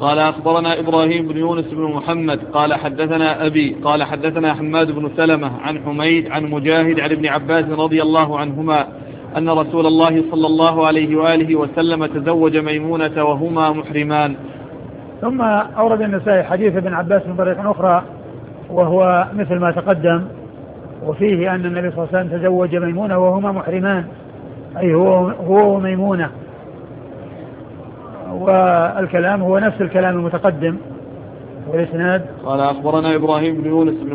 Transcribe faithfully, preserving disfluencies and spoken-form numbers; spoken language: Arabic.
قال أخبرنا إبراهيم بن يونس بن محمد قال حدثنا أبي قال حدثنا حماد بن سلمة عن حميد عن مجاهد عن ابن عباس رضي الله عنهما أن رسول الله صلى الله عليه وآله وسلم تزوج ميمونة وهما محرمان. ثم أورد النسائي حديث ابن عباس من طريق أخرى وهو مثل ما تقدم، وفيه أن النبي صلى الله عليه وسلم تزوج ميمونة وهما محرمان، أي هو هو وميمونة، والكلام هو نفس الكلام المتقدم. والإسناد قال أخبرنا إبراهيم بن يونس بن